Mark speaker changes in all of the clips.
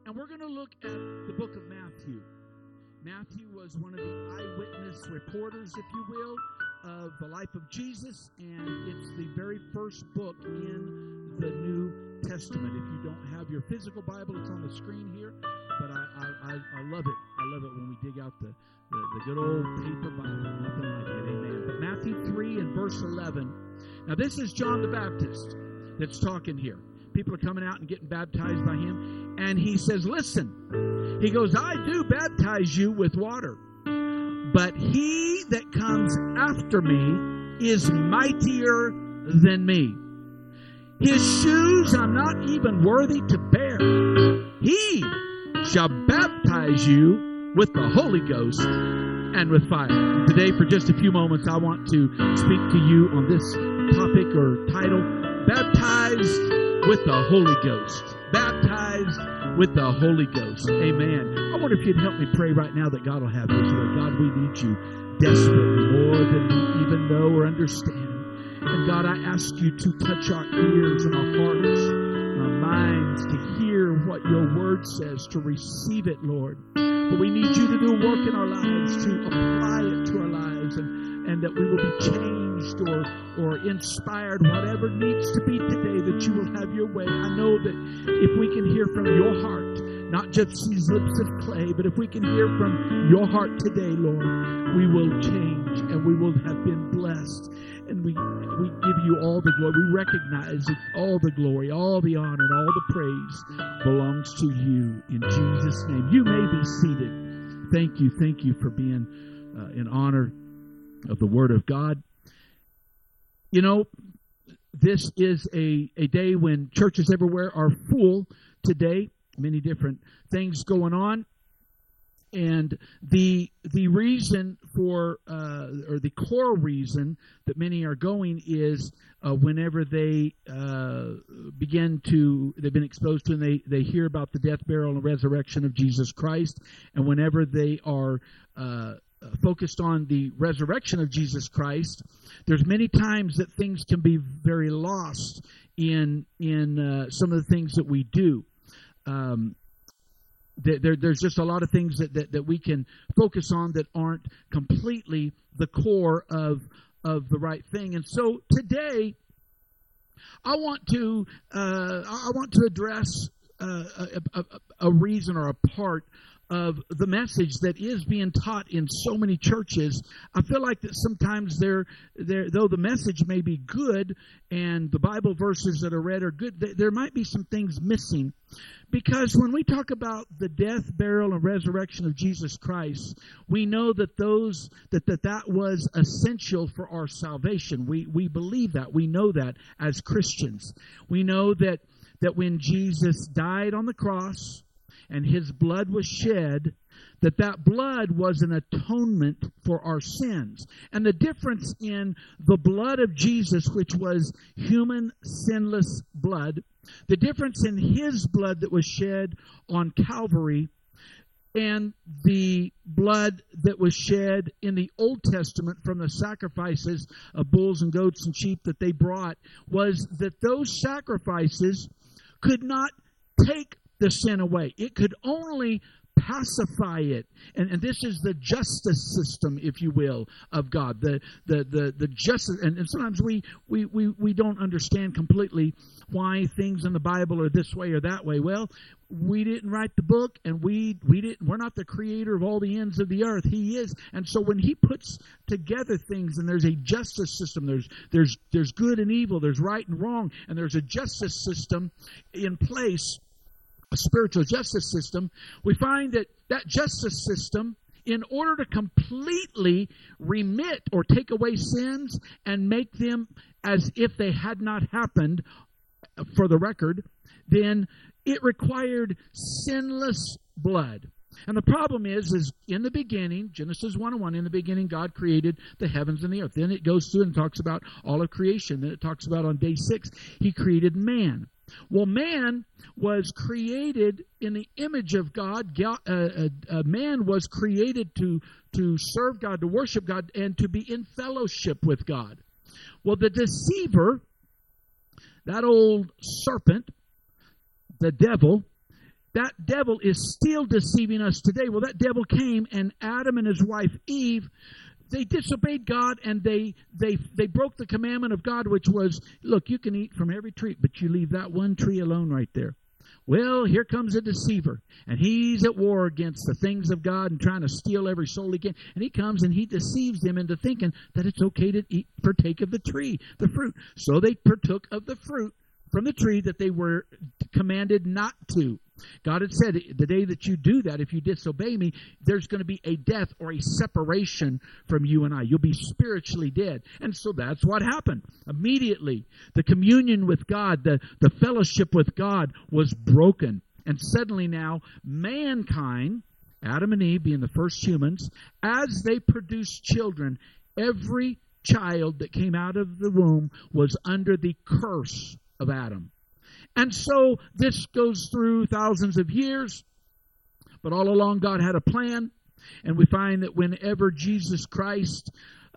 Speaker 1: And we're going to look at the book of Matthew. Matthew was one of the eyewitness reporters, if you will, of the life of Jesus, and it's the very first book in the New Testament. If you don't have your physical Bible, it's on the screen here, but I love it. I love it when we dig out the good old paper Bible. Nothing like it, amen. But Matthew 3 and verse 11. Now this is John the Baptist that's talking here. People are coming out and getting baptized by him, and he says, listen, he goes, I do baptize you with water, but he that comes after me is mightier than me. His shoes I'm not even worthy to bear. He shall baptize you with the Holy Ghost and with fire. Today, for just a few moments, I want to speak to you on this topic or title, Baptized with the Holy Ghost. Baptized with the Holy Ghost. Amen. I wonder if you'd help me pray right now that God will have His way. God, we need you desperately, more than we even know or understand. And God, I ask you to touch our ears and our hearts, our minds, to hear what your word says, to receive it, Lord. But we need you to do work in our lives, to apply it to our lives, and that we will be changed or inspired, whatever needs to be today, that you will have your way. I know that if we can hear from your heart, not just these lips of clay, but if we can hear from your heart today, Lord, we will change and we will have been blessed. And we give you all the glory. We recognize that all the glory, all the honor, and all the praise belongs to you in Jesus' name. You may be seated. Thank you for being in honor of the Word of God. You know, this is a day when churches everywhere are full today. Many different things going on. And the reason for, or the core reason that many are going is whenever they they've been exposed to and they hear about the death, burial, and resurrection of Jesus Christ, and whenever they are focused on the resurrection of Jesus Christ, there's many times that things can be very lost in some of the things that we do. There's just a lot of things that we can focus on that aren't completely the core of the right thing. And so today, I want to address a reason or a part of the message that is being taught in so many churches. I feel like that sometimes though the message may be good and the Bible verses that are read are good, there might be some things missing. Because when we talk about the death, burial, and resurrection of Jesus Christ, we know that that was essential for our salvation. We believe that. We know that as Christians. We know that when Jesus died on the cross and his blood was shed, that blood was an atonement for our sins. And the difference in the blood of Jesus, which was human, sinless blood, the difference in his blood that was shed on Calvary and the blood that was shed in the Old Testament from the sacrifices of bulls and goats and sheep that they brought, was that those sacrifices could not take the sin away. It could only pacify it. And this is the justice system, if you will, of God. The justice, and sometimes we don't understand completely why things in the Bible are this way or that way. Well, we didn't write the book, and we're not the creator of all the ends of the earth. He is. And so when he puts together things, and there's a justice system, there's good and evil, there's right and wrong, and there's a justice system in place, a spiritual justice system, we find that justice system, in order to completely remit or take away sins and make them as if they had not happened, for the record, then it required sinless blood. And the problem is in the beginning, Genesis 1:1, in the beginning God created the heavens and the earth. Then it goes through and talks about all of creation. Then it talks about on day 6, he created man. Well, man was created in the image of God. Man was created to serve God, to worship God, and to be in fellowship with God. Well, the deceiver, that old serpent, the devil, that devil is still deceiving us today. Well, that devil came, and Adam and his wife Eve, they disobeyed God, and they broke the commandment of God, which was, look, you can eat from every tree, but you leave that one tree alone right there. Well, here comes a deceiver, and he's at war against the things of God and trying to steal every soul he can. And he comes and he deceives them into thinking that it's okay to partake of the tree, the fruit. So they partook of the fruit from the tree that they were commanded not to. God had said, the day that you do that, if you disobey me, there's going to be a death or a separation from you and I. You'll be spiritually dead. And so that's what happened. Immediately, the communion with God, the fellowship with God was broken. And suddenly now, mankind, Adam and Eve being the first humans, as they produced children, every child that came out of the womb was under the curse of Adam. And so this goes through thousands of years, but all along God had a plan, and we find that whenever Jesus Christ,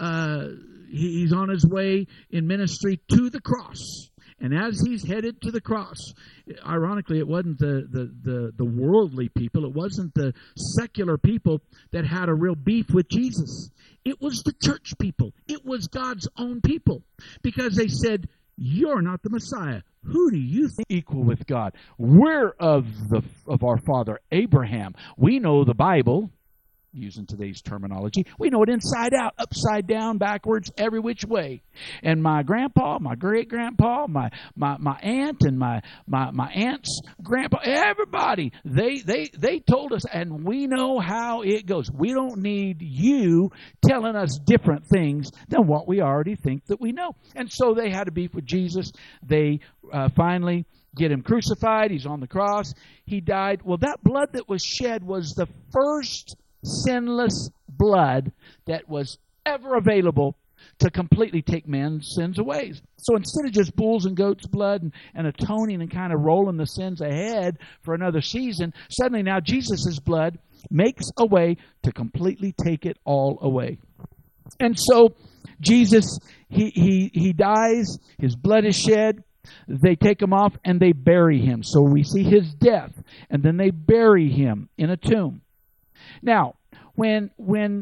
Speaker 1: he's on his way in ministry to the cross, and as he's headed to the cross, ironically, it wasn't the worldly people, it wasn't the secular people that had a real beef with Jesus. It was the church people. It was God's own people, because they said, you're not the Messiah. Who do you think equal with God? We're of our father Abraham. We know the Bible, using today's terminology. We know it inside out, upside down, backwards, every which way. And my grandpa, my great-grandpa, my aunt, and my aunt's grandpa, everybody, they told us, and we know how it goes. We don't need you telling us different things than what we already think that we know. And so they had a beef with Jesus. They finally get him crucified. He's on the cross. He died. Well, that blood that was shed was the first sinless blood that was ever available to completely take man's sins away. So instead of just bulls and goats' blood and atoning and kind of rolling the sins ahead for another season, suddenly now Jesus' blood makes a way to completely take it all away. And so Jesus, he dies, his blood is shed, they take him off and they bury him. So we see his death, and then they bury him in a tomb. Now, when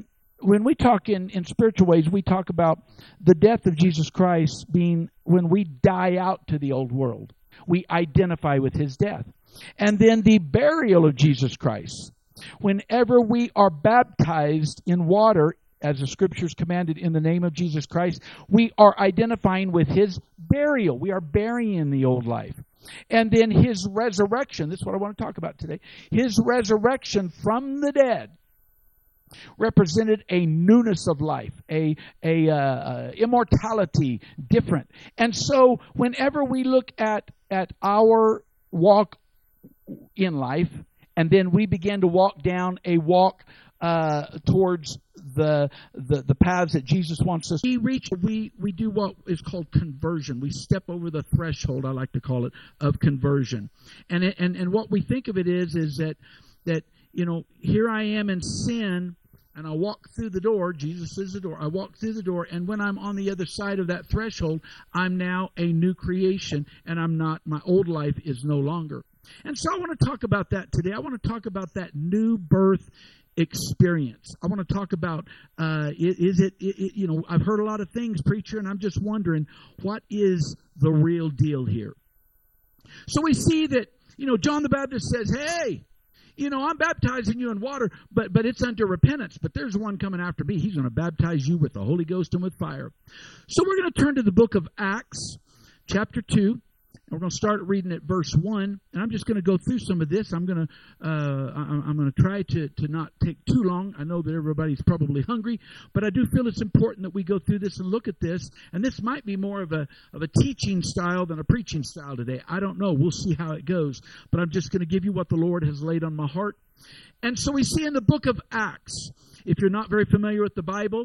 Speaker 1: we talk in spiritual ways, we talk about the death of Jesus Christ being when we die out to the old world. We identify with his death. And then the burial of Jesus Christ. Whenever we are baptized in water, as the Scriptures commanded in the name of Jesus Christ, we are identifying with his burial. We are burying the old life. And then his resurrection, this is what I want to talk about today. His resurrection from the dead represented a newness of life, a immortality different. And so whenever we look at our walk in life, and then we begin to walk down a walk towards the paths that Jesus wants us. We do what is called conversion. We step over the threshold, I like to call it, of conversion. And what we think of it is that you know, here I am in sin, and I walk through the door. Jesus is the door. I walk through the door, and when I'm on the other side of that threshold, I'm now a new creation, and I'm not. My old life is no longer. And so I want to talk about that today. I want to talk about that new birth experience. I want to talk about, you know, I've heard a lot of things, preacher, and I'm just wondering, what is the real deal here? So we see that, you know, John the Baptist says, hey, you know, I'm baptizing you in water, but it's unto repentance. But there's one coming after me. He's going to baptize you with the Holy Ghost and with fire. So we're going to turn to the book of Acts, chapter 2. And we're going to start reading at verse 1, and I'm just going to go through some of this. I'm going to try to not take too long. I know that everybody's probably hungry, but I do feel it's important that we go through this and look at this. And this might be more of a teaching style than a preaching style today. I don't know. We'll see how it goes. But I'm just going to give you what the Lord has laid on my heart. And so we see in the book of Acts, if you're not very familiar with the Bible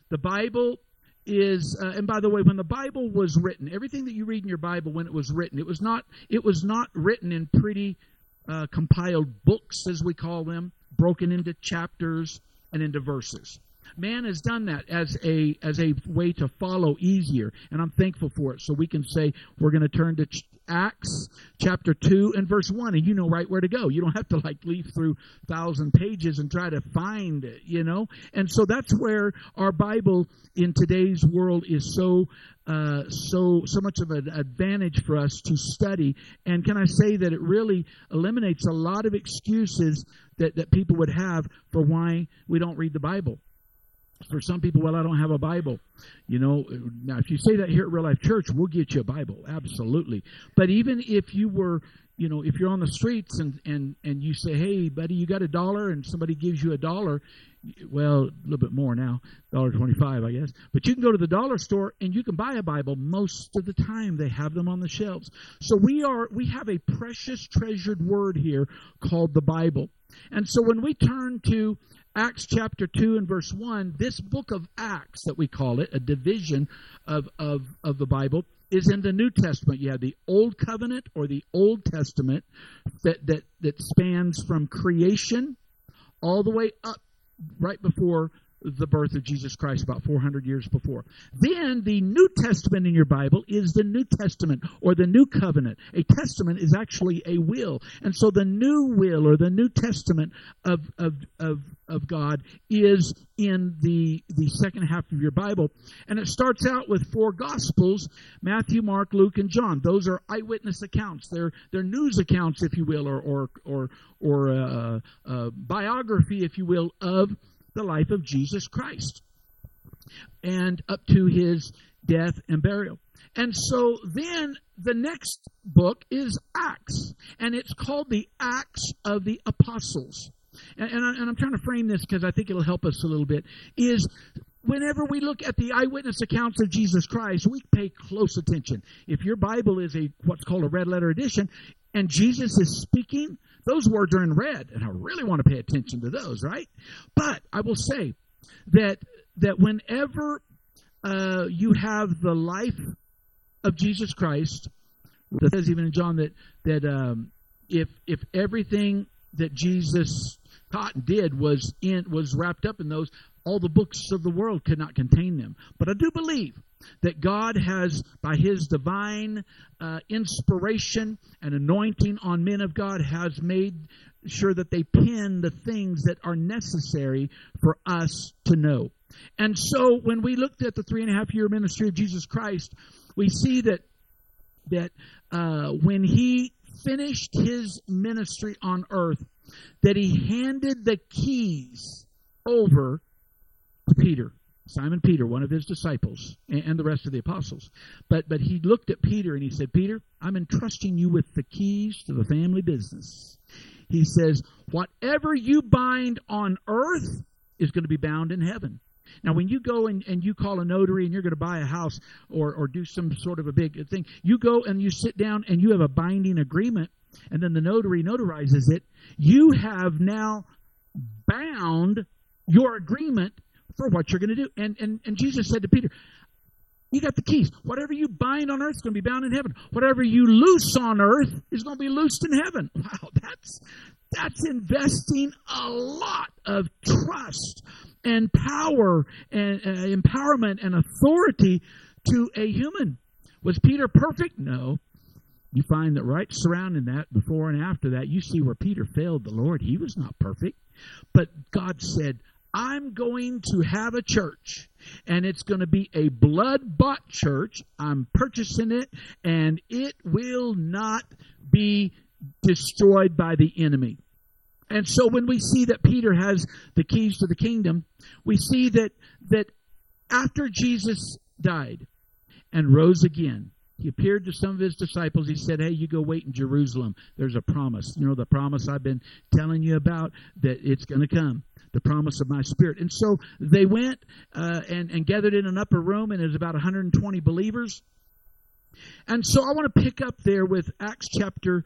Speaker 1: is, and by the way, when the Bible was written, everything that you read in your Bible when it was written, it was not written in pretty compiled books, as we call them, broken into chapters and into verses. Man has done that as a way to follow easier, and I'm thankful for it. So we can say we're going to turn to Acts chapter 2 and verse 1, and you know right where to go. You don't have to leaf through 1,000 pages and try to find it, And so that's where our Bible in today's world is so much of an advantage for us to study. And can I say that it really eliminates a lot of excuses that people would have for why we don't read the Bible. For some people, well, I don't have a Bible. Now if you say that here at Real Life Church, we'll get you a Bible, absolutely. But even if you were, if you're on the streets and you say, hey, buddy, you got $1, and somebody gives you $1, well, a little bit more now, $1.25, I guess. But you can go to the dollar store and you can buy a Bible. Most of the time they have them on the shelves. So we have a precious, treasured word here called the Bible. And so when we turn to Acts chapter 2 and verse 1, this book of Acts that we call it, a division of the Bible, is in the New Testament. You have the Old Covenant or the Old Testament that spans from creation all the way up right before the birth of Jesus Christ, about 400 years before. Then the New Testament in your Bible is the New Testament or the New Covenant. A testament is actually a will. And so the new will or the New Testament of God is in the second half of your Bible. And it starts out with 4 Gospels, Matthew, Mark, Luke, and John. Those are eyewitness accounts. They're news accounts, if you will, or biography, if you will, of the life of Jesus Christ and up to his death and burial. And so then the next book is Acts, and it's called the Acts of the Apostles. And I'm trying to frame this because I think it'll help us a little bit, is whenever we look at the eyewitness accounts of Jesus Christ, we pay close attention. If your Bible is what's called a red letter edition, and Jesus is speaking, those words are in red, and I really want to pay attention to those, right? But I will say that whenever you have the life of Jesus Christ, it says even in John that if everything that Jesus taught and did was wrapped up in those, all the books of the world could not contain them. But I do believe that God has, by his divine inspiration and anointing on men of God, has made sure that they pen the things that are necessary for us to know. And so when we looked at the 3.5-year ministry of Jesus Christ, we see that when he finished his ministry on earth, that he handed the keys over to Peter. Simon Peter, one of his disciples, and the rest of the apostles. But he looked at Peter and he said, Peter, I'm entrusting you with the keys to the family business. He says, whatever you bind on earth is going to be bound in heaven. Now, when you go and you call a notary and you're going to buy a house or do some sort of a big thing, you go and you sit down and you have a binding agreement, and then the notary notarizes it. You have now bound your agreement for what you're going to do. And Jesus said to Peter, you got the keys. Whatever you bind on earth is going to be bound in heaven. Whatever you loose on earth is going to be loosed in heaven. Wow, that's investing a lot of trust and power and empowerment and authority to a human. Was Peter perfect? No. You find that right surrounding that, before and after that, you see where Peter failed the Lord. He was not perfect. But God said, I'm going to have a church, and it's going to be a blood-bought church. I'm purchasing it, and it will not be destroyed by the enemy. And so when we see that Peter has the keys to the kingdom, we see that after Jesus died and rose again, he appeared to some of his disciples. He said, hey, you go wait in Jerusalem. There's a promise. You know, the promise I've been telling you about, that it's going to come. The promise of my Spirit. And so they went and gathered in an upper room, and there's about 120 believers. And so I want to pick up there with Acts chapter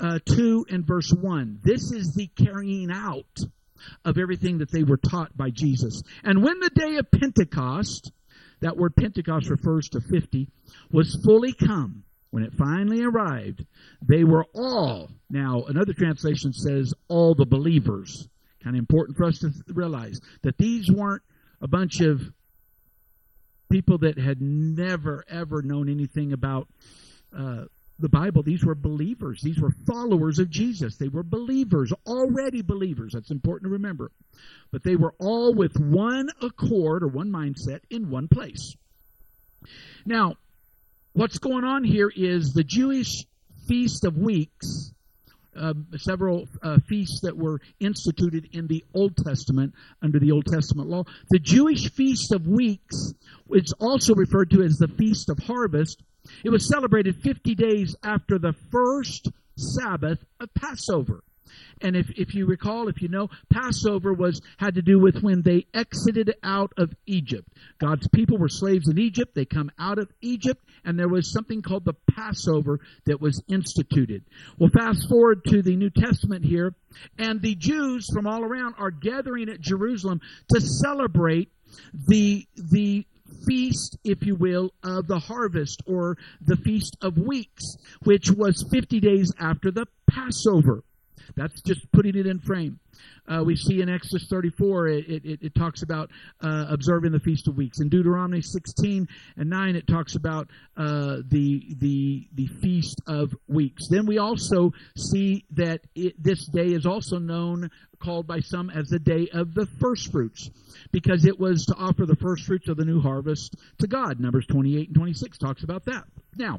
Speaker 1: 2 and verse 1. This is the carrying out of everything that they were taught by Jesus. And when the day of Pentecost, that word Pentecost refers to 50, was fully come, when it finally arrived, they were all, now another translation says all the believers. Kind of important for us to realize that these weren't a bunch of people that had never, ever known anything about the Bible, these were believers. These were followers of Jesus. They were believers, already believers. That's important to remember. But they were all with one accord or one mindset in one place. Now, what's going on here is the Jewish Feast of Weeks, several feasts that were instituted in the Old Testament under the Old Testament law. The Jewish Feast of Weeks, which is also referred to as the Feast of Harvest, it was celebrated 50 days after the first Sabbath of Passover. And if you recall, if you know, Passover had to do with when they exited out of Egypt. God's people were slaves in Egypt. They come out of Egypt, and there was something called the Passover that was instituted. Well, fast forward to the New Testament here, and the Jews from all around are gathering at Jerusalem to celebrate the feast, if you will, of the harvest, or the Feast of Weeks, which was 50 days after the Passover. That's just putting it in frame. We see in Exodus 34, it talks about observing the Feast of Weeks. In Deuteronomy 16 and 9, it talks about the Feast of Weeks. Then we also see that this day is also called by some as the Day of the First Fruits, because it was to offer the first fruits of the new harvest to God. Numbers 28 and 26 talks about that. Now,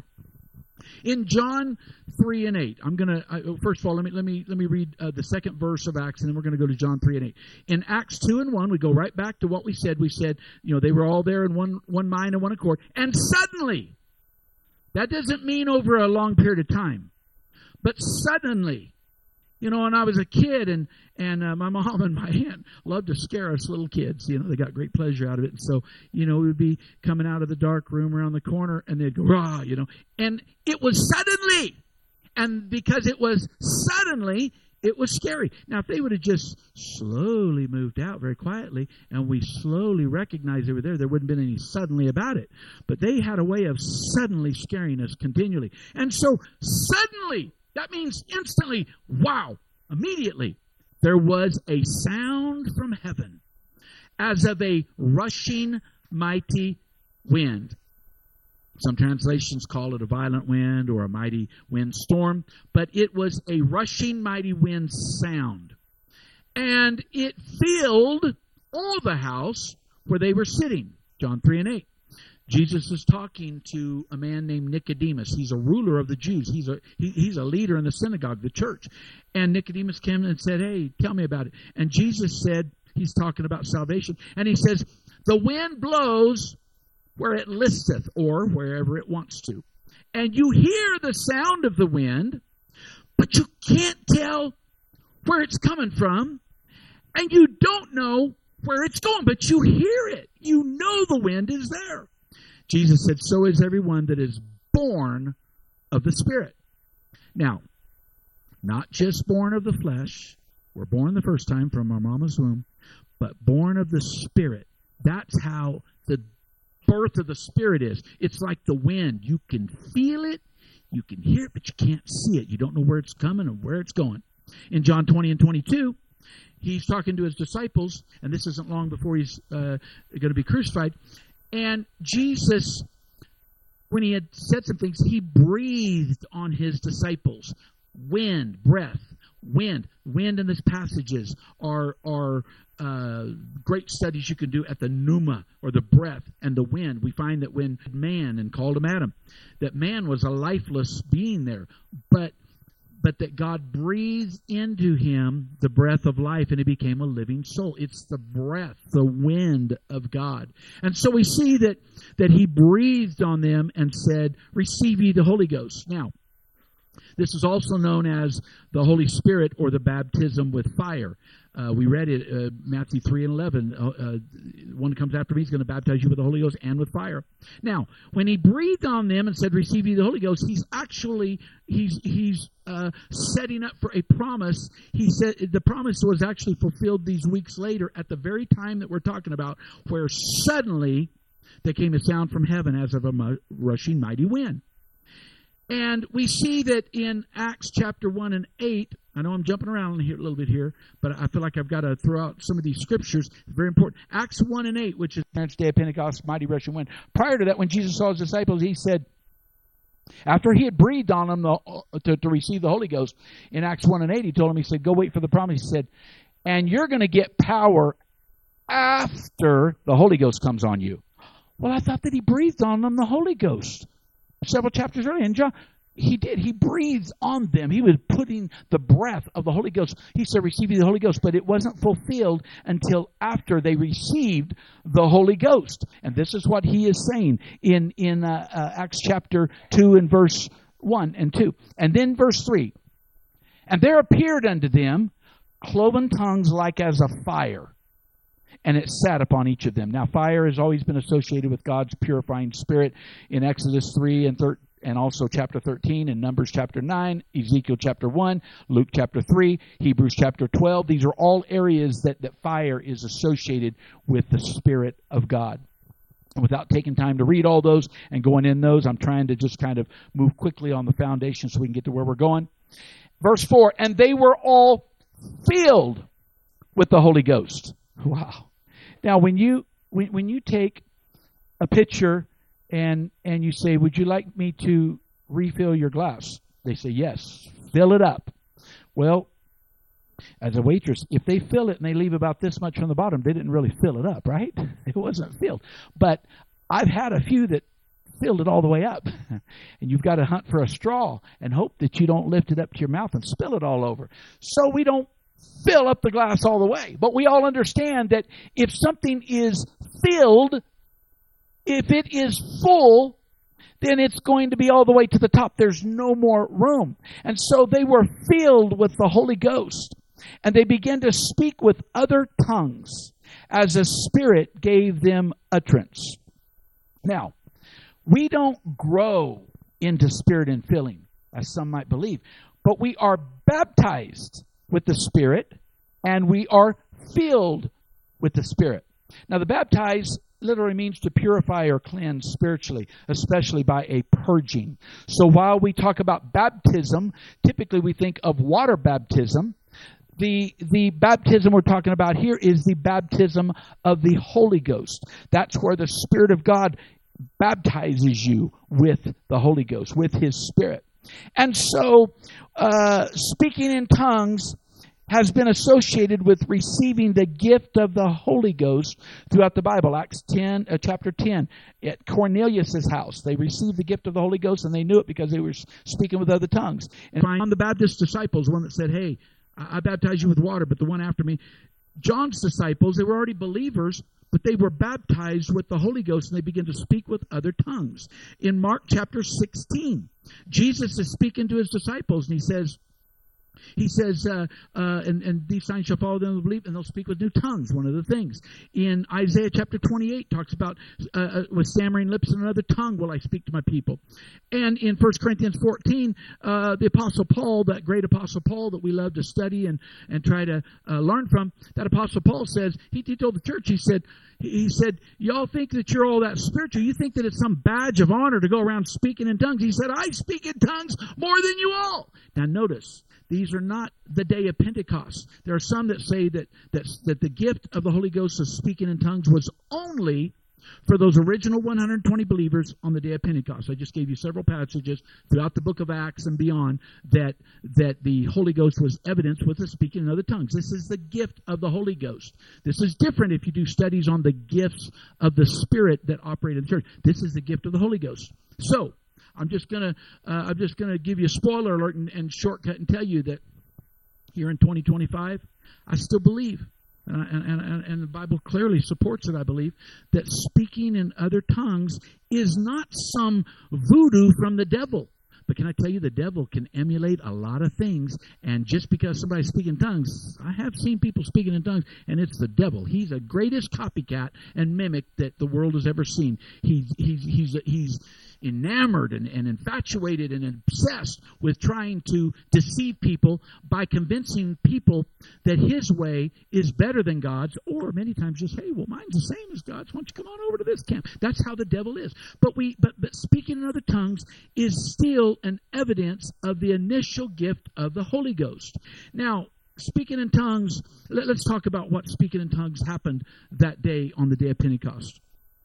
Speaker 1: in John 3 and 8, I'm going to, first of all, let me read the second verse of Acts, and then we're going to go to John 3 and 8. In Acts 2 and 1, we go right back to what we said. We said, they were all there in one mind and one accord. And suddenly, that doesn't mean over a long period of time, but suddenly, when I was a kid, and my mom and my aunt loved to scare us little kids. They got great pleasure out of it. And so, we would be coming out of the dark room around the corner, and they'd go, rah, And it was suddenly. And because it was suddenly, it was scary. Now, if they would have just slowly moved out very quietly, and we slowly recognized they were there wouldn't have been any suddenly about it. But they had a way of suddenly scaring us continually. And so, suddenly, that means instantly, wow, immediately, there was a sound from heaven as of a rushing mighty wind. Some translations call it a violent wind or a mighty windstorm, but it was a rushing mighty wind sound. And it filled all the house where they were sitting. John 3 and 8. Jesus is talking to a man named Nicodemus. He's a ruler of the Jews. He's a leader in the synagogue, the church. And Nicodemus came and said, hey, tell me about it. And Jesus said, he's talking about salvation, and he says, the wind blows where it listeth, or wherever it wants to. And you hear the sound of the wind, but you can't tell where it's coming from, and you don't know where it's going, but you hear it. You know the wind is there. Jesus said, so is everyone that is born of the Spirit. Now, not just born of the flesh. We're born the first time from our mama's womb, but born of the Spirit. That's how the birth of the Spirit is. It's like the wind. You can feel it, you can hear it, but you can't see it. You don't know where it's coming or where it's going. In John 20 and 22, he's talking to his disciples, and this isn't long before he's going to be crucified. And Jesus, when he had said some things, he breathed on his disciples. Wind, breath, wind. Wind in these passages are great studies you can do at the pneuma, or the breath and the wind. We find that when man, and called him Adam, that man was a lifeless being there, but that God breathed into him the breath of life, and he became a living soul. It's the breath, the wind of God. And so we see that he breathed on them and said, receive ye the Holy Ghost. Now, this is also known as the Holy Spirit, or the baptism with fire. We read it, Matthew 3 and 11. One that comes after me is going to baptize you with the Holy Ghost and with fire. Now, when he breathed on them and said, receive ye the Holy Ghost, he's setting up for a promise. He said the promise was actually fulfilled these weeks later, at the very time that we're talking about, where suddenly there came a sound from heaven as of a rushing mighty wind. And we see that in Acts chapter 1 and 8, I know I'm jumping around here a little bit here, but I feel like I've got to throw out some of these scriptures. It's very important. Acts 1 and 8, which is the day of Pentecost, mighty rushing wind. Prior to that, when Jesus saw his disciples, he said, After he had breathed on them to receive the Holy Ghost, in Acts 1 and 8, he told them, he said, go wait for the promise. He said, and you're going to get power after the Holy Ghost comes on you. Well, I thought that he breathed on them the Holy Ghost several chapters earlier. And John, he did. He breathed on them. He was putting the breath of the Holy Ghost. He said receiving the Holy Ghost, but it wasn't fulfilled until after they received the Holy Ghost. And this is what he is saying in Acts chapter 2 and verse 1 and 2. And then verse 3. And there appeared unto them cloven tongues like as a fire, and it sat upon each of them. Now, fire has always been associated with God's purifying spirit in Exodus 3 and also chapter 13, and Numbers chapter 9, Ezekiel chapter 1, Luke chapter 3, Hebrews chapter 12. These are all areas that fire is associated with the Spirit of God. Without taking time to read all those and going in those, I'm trying to just kind of move quickly on the foundation so we can get to where we're going. Verse 4, and they were all filled with the Holy Ghost. Wow. Now, when you take a picture and you say, would you like me to refill your glass? They say, yes, fill it up. Well, as a waitress, if they fill it and they leave about this much from the bottom, they didn't really fill it up, right? It wasn't filled. But I've had a few that filled it all the way up. And you've got to hunt for a straw and hope that you don't lift it up to your mouth and spill it all over. So we don't fill up the glass all the way. But we all understand that if something is filled, if it is full, then it's going to be all the way to the top. There's no more room. And so they were filled with the Holy Ghost, and they began to speak with other tongues as the Spirit gave them utterance. Now, we don't grow into Spirit and filling, as some might believe, but we are baptized with the Spirit, and we are filled with the Spirit. Now, the baptized literally means to purify or cleanse spiritually, especially by a purging. So while we talk about baptism, typically we think of water baptism. The baptism we're talking about here is the baptism of the Holy Ghost. That's where the Spirit of God baptizes you with the Holy Ghost, with His Spirit. And so speaking in tongues has been associated with receiving the gift of the Holy Ghost throughout the Bible. Acts 10, chapter 10, at Cornelius' house, they received the gift of the Holy Ghost, and they knew it because they were speaking with other tongues. And John the Baptist's disciples, one that said, hey, I baptize you with water, but the one after me, John's disciples, they were already believers, but they were baptized with the Holy Ghost, and they began to speak with other tongues. In Mark chapter 16, Jesus is speaking to his disciples, and he says, and these signs shall follow them who believe, and they'll speak with new tongues, one of the things. In Isaiah chapter 28, talks about with stammering lips and another tongue will I speak to my people. And in 1 Corinthians 14, the Apostle Paul, that great Apostle Paul that we love to study and try to learn from, that Apostle Paul says, he told the church, he said, y'all think that you're all that spiritual. You think that it's some badge of honor to go around speaking in tongues. He said, I speak in tongues more than you all. Now notice, these are not the day of Pentecost. There are some that say that the gift of the Holy Ghost of speaking in tongues was only for those original 120 believers on the day of Pentecost. I just gave you several passages throughout the book of Acts and beyond that the Holy Ghost was evidenced with the speaking in other tongues. This is the gift of the Holy Ghost. This is different if you do studies on the gifts of the Spirit that operate in the church. This is the gift of the Holy Ghost. So, I'm just gonna give you a spoiler alert and shortcut and tell you that here in 2025, I still believe, and the Bible clearly supports it, I believe, that speaking in other tongues is not some voodoo from the devil. But can I tell you, the devil can emulate a lot of things, and just because somebody's speaking tongues, I have seen people speaking in tongues, and it's the devil. He's the greatest copycat and mimic that the world has ever seen. He's enamored and infatuated and obsessed with trying to deceive people by convincing people that his way is better than God's, or many times just, hey, well, mine's the same as God's. Why don't you come on over to this camp? That's how the devil is. But speaking in other tongues is still an evidence of the initial gift of the Holy Ghost. Now, speaking in tongues, let's talk about what speaking in tongues happened that day on the day of Pentecost.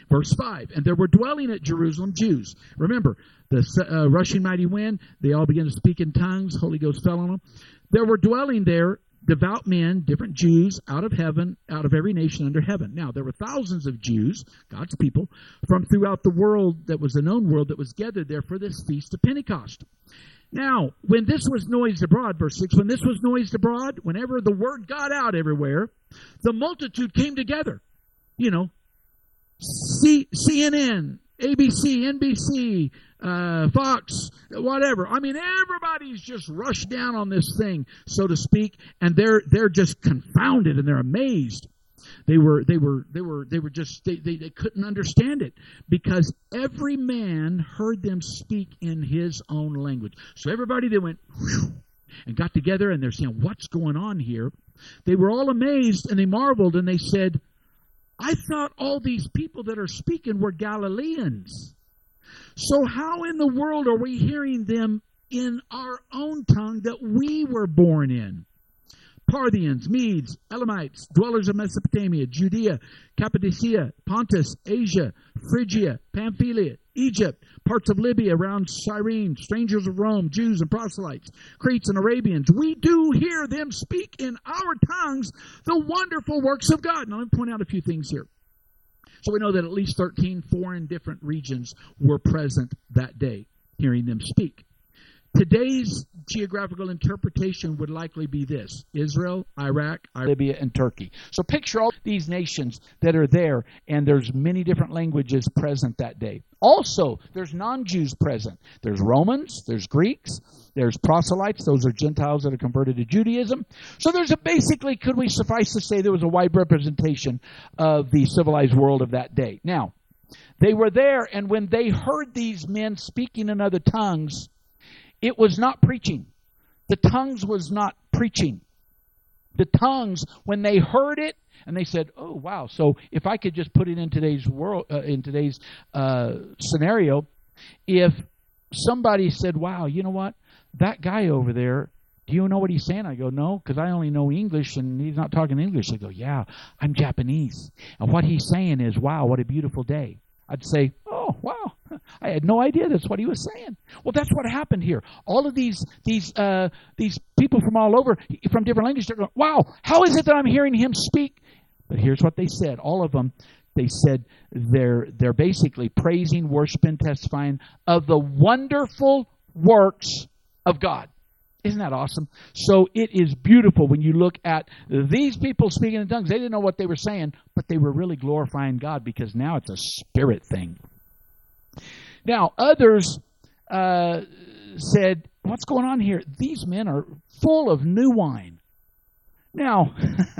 Speaker 1: Verse 5, and there were dwelling at Jerusalem Jews. Remember, the rushing mighty wind, they all began to speak in tongues. Holy Ghost fell on them. There were dwelling there devout men, different Jews, out of heaven, out of every nation under heaven. Now, there were thousands of Jews, God's people, from throughout the world that was the known world that was gathered there for this feast of Pentecost. Now, when this was noised abroad, verse 6, when this was noised abroad, whenever the word got out everywhere, the multitude came together. You know, CNN, ABC, NBC, Fox, whatever. I mean, everybody's just rushed down on this thing, so to speak, and they're just confounded and they're amazed. They couldn't understand it because every man heard them speak in his own language. So everybody, they went whew, and got together, and they're saying, what's going on here? They were all amazed, and they marveled, and they said, I thought all these people that are speaking were Galileans. So how in the world are we hearing them in our own tongue that we were born in? Parthians, Medes, Elamites, dwellers of Mesopotamia, Judea, Cappadocia, Pontus, Asia, Phrygia, Pamphylia, Egypt, parts of Libya around Cyrene, strangers of Rome, Jews and proselytes, Cretes and Arabians. We do hear them speak in our tongues the wonderful works of God. Now, let me point out a few things here. So we know that at least 13 foreign different regions were present that day, hearing them speak. Today's geographical interpretation would likely be this: Israel, Iraq, Libya, and Turkey. So picture all these nations that are there, and there's many different languages present that day. Also, there's non-Jews present. There's Romans, there's Greeks, there's proselytes. Those are Gentiles that are converted to Judaism. So there's basically, could we suffice to say, there was a wide representation of the civilized world of that day. Now, they were there, and when they heard these men speaking in other tongues, it was not preaching. The tongues was not preaching. The tongues, when they heard it, and they said, "Oh, wow!" So if I could just put it in today's world, in today's scenario, if somebody said, "Wow, you know what? That guy over there, do you know what he's saying?" I go, "No, because I only know English, and he's not talking English." They go, "Yeah, I'm Japanese, and what he's saying is, wow, what a beautiful day." I'd say, "Oh, wow, I had no idea that's what he was saying." Well, that's what happened here. All of these people from all over, from different languages, they're going, "Wow, how is it that I'm hearing him speak?" But here's what they said. All of them, they said they're basically praising, worshiping, testifying of the wonderful works of God. Isn't that awesome? So it is beautiful when you look at these people speaking in tongues. They didn't know what they were saying, but they were really glorifying God because now it's a spirit thing. Now, others said, "What's going on here? These men are full of new wine." Now,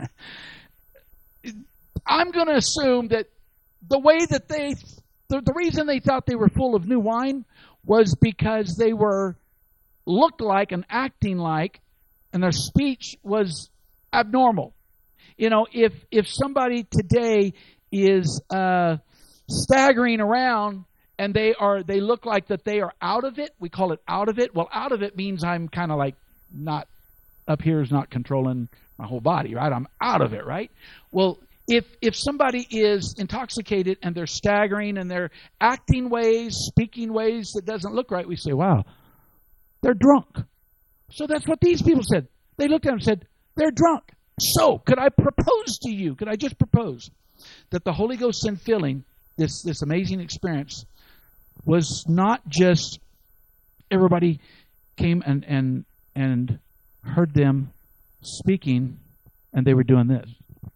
Speaker 1: I'm going to assume that the way that the reason they thought they were full of new wine was because they looked like and acting like, and their speech was abnormal. You know, if somebody today is staggering around and they look like that they are out of it, we call it out of it. Well, out of it means I'm kind of like not up here is not controlling my whole body, right? I'm out of it, right? Well, if somebody is intoxicated and they're staggering and they're acting ways, speaking ways that doesn't look right, we say, "Wow, they're drunk." So that's what these people said. They looked at him and said, "They're drunk." So could I propose to you, could I just propose that the Holy Ghost infilling, this amazing experience, was not just everybody came and heard them speaking and they were doing this.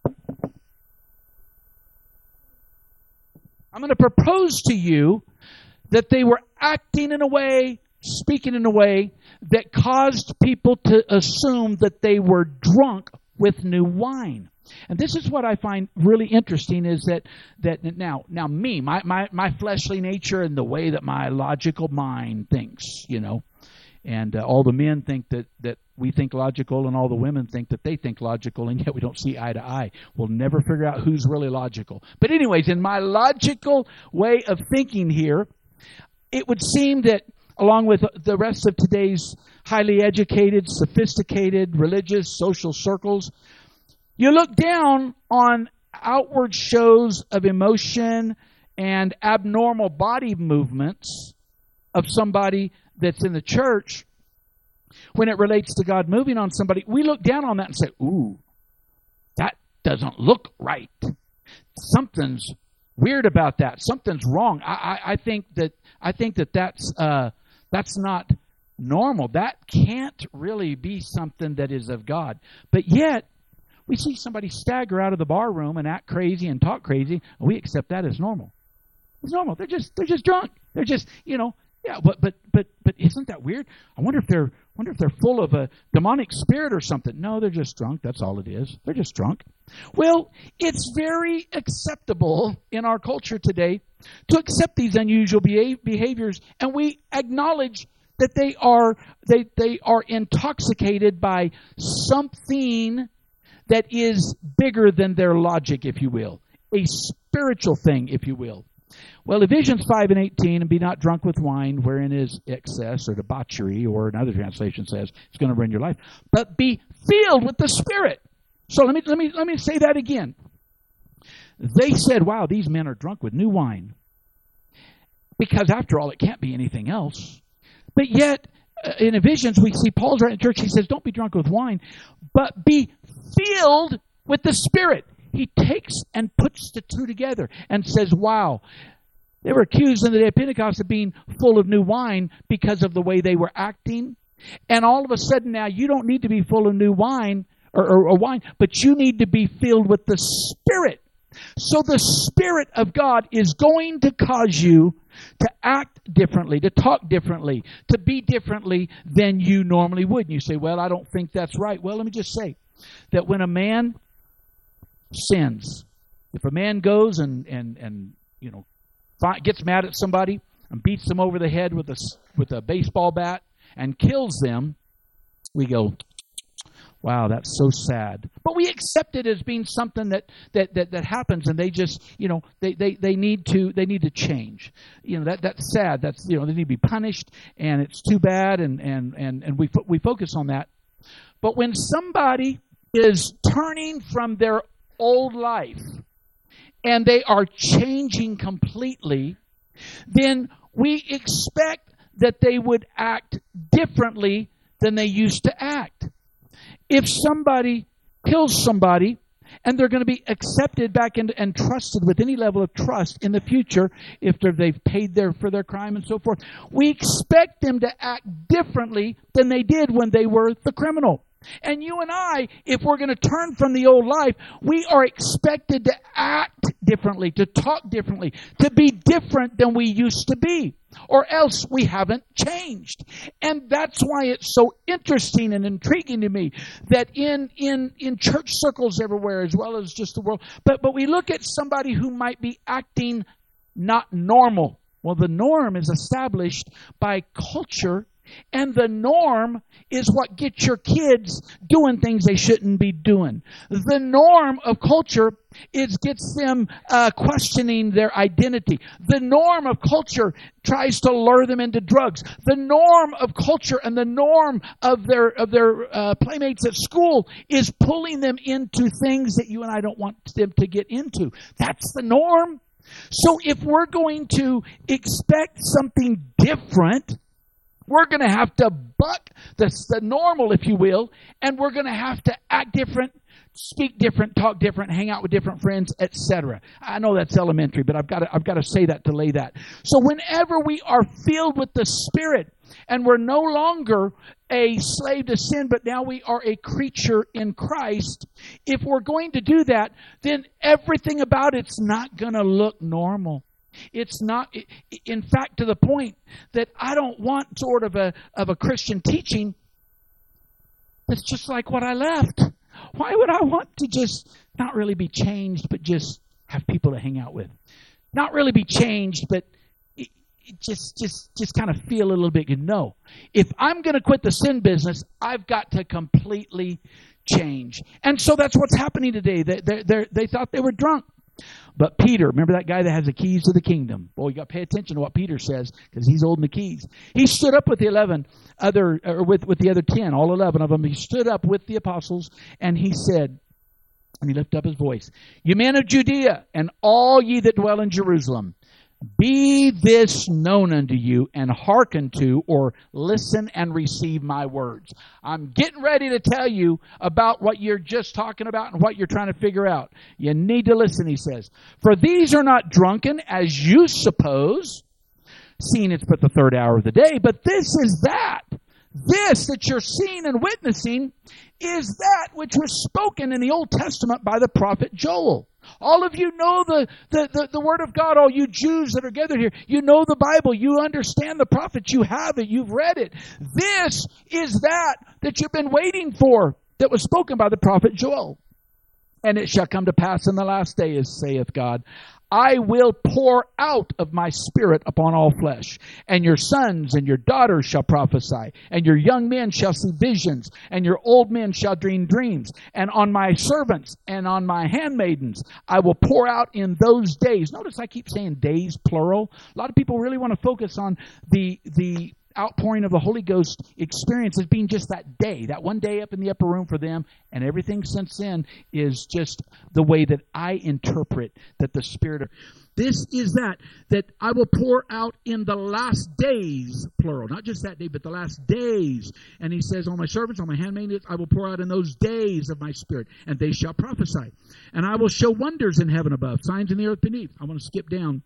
Speaker 1: I'm going to propose to you that they were acting in a way, speaking in a way that caused people to assume that they were drunk with new wine. And this is what I find really interesting is that now me, my fleshly nature and the way that my logical mind thinks, you know, and all the men think that we think logical and all the women think that they think logical, and yet we don't see eye to eye. We'll never figure out who's really logical. But anyways, in my logical way of thinking here, it would seem that along with the rest of today's highly educated, sophisticated, religious, social circles, you look down on outward shows of emotion and abnormal body movements of somebody that's in the church, when it relates to God moving on somebody, we look down on that and say, ooh, that doesn't look right. Something's weird about that. Something's wrong. I think that's not normal. That can't really be something that is of God. But yet, we see somebody stagger out of the bar room and act crazy and talk crazy, and we accept that as normal. It's normal. They're just drunk. They're just, yeah. But isn't that weird? I wonder if they're full of a demonic spirit or something. No, they're just drunk. That's all it is. They're just drunk. Well, it's very acceptable in our culture today to accept these unusual behaviors, and we acknowledge that they are intoxicated by something that is bigger than their logic, if you will, a spiritual thing, if you will. Well, Ephesians 5:18, and be not drunk with wine, wherein is excess or debauchery, or another translation says it's going to ruin your life, but be filled with the Spirit. So let me say that again. They said, wow, these men are drunk with new wine. Because after all, it can't be anything else. But yet, in Ephesians, we see Paul's right in church. He says, don't be drunk with wine, but be filled with the Spirit. He takes and puts the two together and says, wow, they were accused in the day of Pentecost of being full of new wine because of the way they were acting. And all of a sudden now, you don't need to be full of new wine or wine, but you need to be filled with the Spirit. So the Spirit of God is going to cause you to act differently, to talk differently, to be differently than you normally would. And you say, well, I don't think that's right. Well, let me just say that when a man sins, if a man goes and gets mad at somebody and beats them over the head with a baseball bat and kills them, we go, wow, that's so sad. But we accept it as being something that happens, and they just, they need to change. That's sad. That's, they need to be punished, and it's too bad, and we focus on that. But when somebody is turning from their old life and they are changing completely, then we expect that they would act differently than they used to act. If somebody kills somebody and they're going to be accepted back into and trusted with any level of trust in the future, if they've paid for their crime and so forth, we expect them to act differently than they did when they were the criminal. And you and I, if we're going to turn from the old life, we are expected to act differently, to talk differently, to be different than we used to be, or else we haven't changed. And that's why it's so interesting and intriguing to me that in church circles everywhere, as well as just the world, but we look at somebody who might be acting not normal. Well, the norm is established by culture. And the norm is what gets your kids doing things they shouldn't be doing. The norm of culture gets them questioning their identity. The norm of culture tries to lure them into drugs. The norm of culture and the norm of their playmates at school is pulling them into things that you and I don't want them to get into. That's the norm. So if we're going to expect something different, we're going to have to buck the normal, if you will, and we're going to have to act different, speak different, talk different, hang out with different friends, etc. I know that's elementary, but I've got to say that to lay that. So whenever we are filled with the Spirit and we're no longer a slave to sin, but now we are a creature in Christ, if we're going to do that, then everything about it's not going to look normal. It's not, in fact, to the point that I don't want sort of a Christian teaching that's just like what I left. Why would I want to just not really be changed, but just have people to hang out with? Not really be changed, but just kind of feel a little bit good. No. If I'm going to quit the sin business, I've got to completely change. And so that's what's happening today. They thought they were drunk. But Peter, remember that guy that has the keys to the kingdom? Boy, you got to pay attention to what Peter says because he's holding the keys. He stood up with the with the other 10, all 11 of them. He stood up with the apostles and he said, and he lifted up his voice, "You men of Judea and all ye that dwell in Jerusalem, Be this known unto you, and hearken to, or listen and receive my words. I'm getting ready to tell you about what you're just talking about and what you're trying to figure out. You need to listen, he says. For these are not drunken, as you suppose, seeing it's but the third hour of the day, but this is that. This that you're seeing and witnessing is that which was spoken in the Old Testament by the prophet Joel. All of you know the Word of God, all you Jews that are gathered here. You know the Bible. You understand the prophets. You have it. You've read it. This is that you've been waiting for, that was spoken by the prophet Joel. And it shall come to pass in the last days, saith God, I will pour out of my Spirit upon all flesh, and your sons and your daughters shall prophesy, and your young men shall see visions, and your old men shall dream dreams. And on my servants and on my handmaidens I will pour out in those days. Notice I keep saying days, plural. A lot of people really want to focus on the outpouring of the Holy Ghost experience as being just that day, that one day up in the upper room for them, and everything since then is just the way that I interpret that the Spirit of... This is that I will pour out in the last days, plural, not just that day, but the last days. And he says, on my servants, on my handmaidens, I will pour out in those days of my Spirit, and they shall prophesy. And I will show wonders in heaven above, signs in the earth beneath. I want to skip down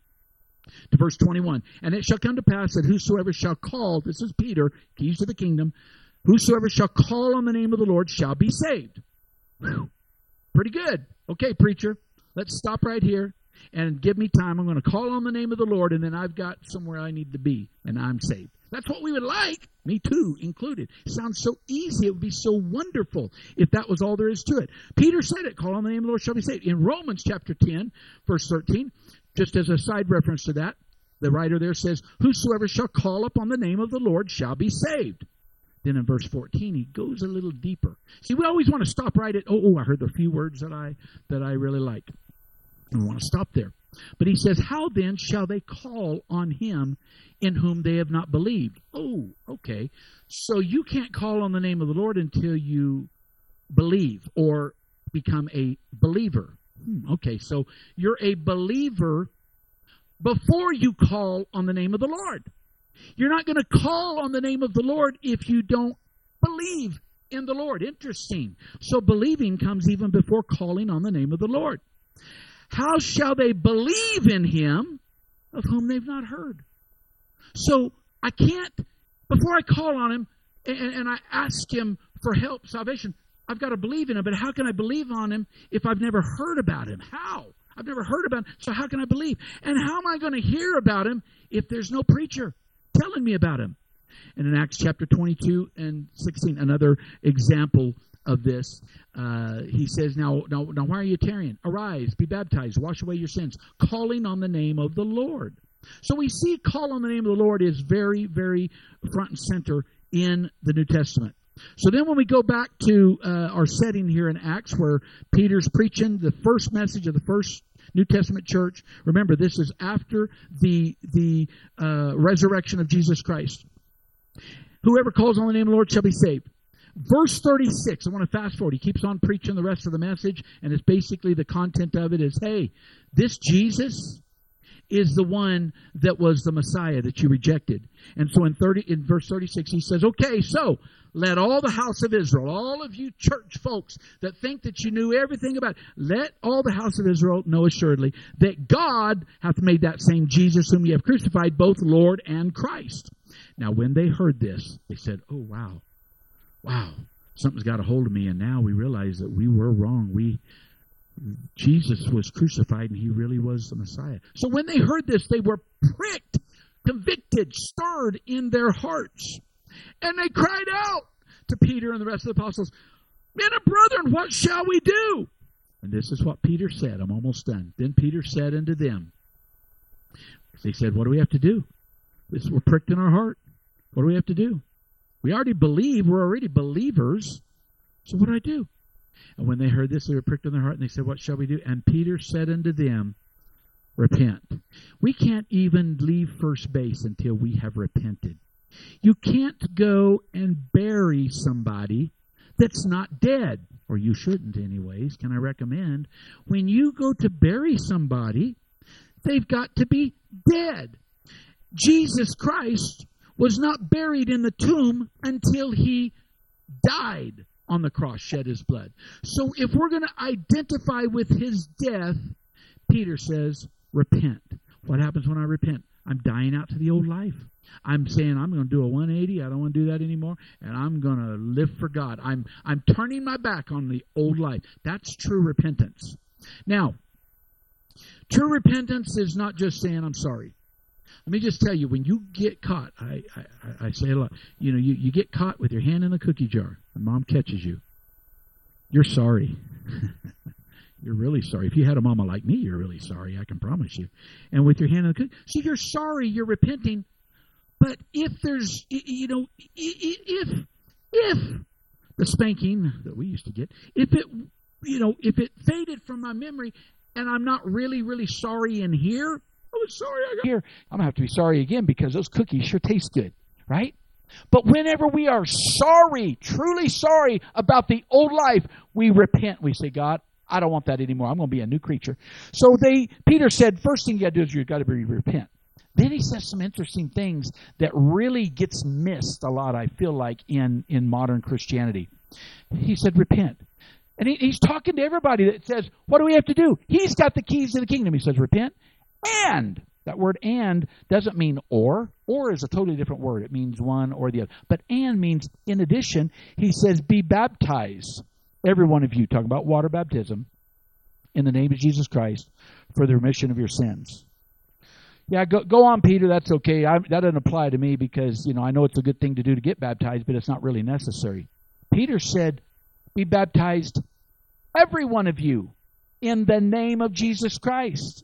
Speaker 1: to verse 21. And it shall come to pass that whosoever shall call, this is Peter, keys to the kingdom, whosoever shall call on the name of the Lord shall be saved. Whew. Pretty good. Okay, preacher, let's stop right here and give me time. I'm going to call on the name of the Lord, and then I've got somewhere I need to be, and I'm saved. That's what we would like, me too included. It sounds so easy. It would be so wonderful if that was all there is to it. Peter said it, call on the name of the Lord shall be saved. In Romans chapter 10, verse 13, just as a side reference to that, the writer there says, whosoever shall call upon the name of the Lord shall be saved. Then in verse 14, he goes a little deeper. See, we always want to stop right at, I heard the few words that I really like. And we want to stop there. But he says, how then shall they call on him in whom they have not believed? Oh, okay. So you can't call on the name of the Lord until you believe or become a believer. Okay, so you're a believer before you call on the name of the Lord. You're not going to call on the name of the Lord if you don't believe in the Lord. Interesting. So believing comes even before calling on the name of the Lord. How shall they believe in him of whom they've not heard? So I can't, before I call on him and I ask him for help, salvation, I've got to believe in him. But how can I believe on him if I've never heard about him? How? I've never heard about him, so how can I believe? And how am I going to hear about him if there's no preacher telling me about him? And in Acts chapter 22 and 16, another example of this, he says, now, why are you tarrying? Arise, be baptized, wash away your sins, calling on the name of the Lord. So we see call on the name of the Lord is very, very front and center in the New Testament. So then when we go back to our setting here in Acts where Peter's preaching the first message of the first New Testament church, remember this is after the resurrection of Jesus Christ. Whoever calls on the name of the Lord shall be saved. Verse 36, I want to fast forward. He keeps on preaching the rest of the message, and it's basically the content of it is, hey, this Jesus is the one that was the Messiah that you rejected. And so in verse 36, he says, okay, so let all the house of Israel, all of you church folks that think that you knew everything about it, let all the house of Israel know assuredly that God hath made that same Jesus whom ye have crucified, both Lord and Christ. Now when they heard this, they said, oh, wow, something's got a hold of me, and now we realize that we were wrong. Jesus was crucified, and he really was the Messiah. So when they heard this, they were pricked, convicted, stirred in their hearts. And they cried out to Peter and the rest of the apostles, men and brethren, what shall we do? And this is what Peter said. I'm almost done. Then Peter said unto them, they said, what do we have to do? We're pricked in our heart. What do we have to do? We already believe. We're already believers. So what do I do? And when they heard this, they were pricked in their heart, and they said, what shall we do? And Peter said unto them, repent. We can't even leave first base until we have repented. You can't go and bury somebody that's not dead, or you shouldn't anyways, can I recommend. When you go to bury somebody, they've got to be dead. Jesus Christ was not buried in the tomb until he died on the cross, shed his blood. So if we're going to identify with his death, Peter says, repent. What happens when I repent? I'm dying out to the old life. I'm saying I'm going to do a 180. I don't want to do that anymore, and I'm going to live for God. I'm turning my back on the old life. That's true repentance. Now, true repentance is not just saying I'm sorry. Let me just tell you, when you get caught, I say a lot, you get caught with your hand in the cookie jar, and mom catches you. You're sorry. You're really sorry. If you had a mama like me, you're really sorry, I can promise you. And with your hand in the cookie, so you're sorry, you're repenting. But if there's, if the spanking that we used to get, if it faded from my memory, and I'm not really, really sorry in here, I was sorry I got here. I'm going to have to be sorry again because those cookies sure taste good, right? But whenever we are sorry, truly sorry about the old life, we repent. We say, God, I don't want that anymore. I'm going to be a new creature. So Peter said, first thing you got to do is you've got to repent. Then he says some interesting things that really gets missed a lot, I feel like, in modern Christianity. He said, repent. And he's talking to everybody that says, what do we have to do? He's got the keys to the kingdom. He says, repent. And that word and doesn't mean or. Or is a totally different word. It means one or the other. But and means in addition. He says, be baptized, every one of you, talking about water baptism, in the name of Jesus Christ for the remission of your sins. Yeah, go on, Peter. That's okay. That doesn't apply to me because, I know it's a good thing to do to get baptized, but it's not really necessary. Peter said, be baptized, every one of you, in the name of Jesus Christ.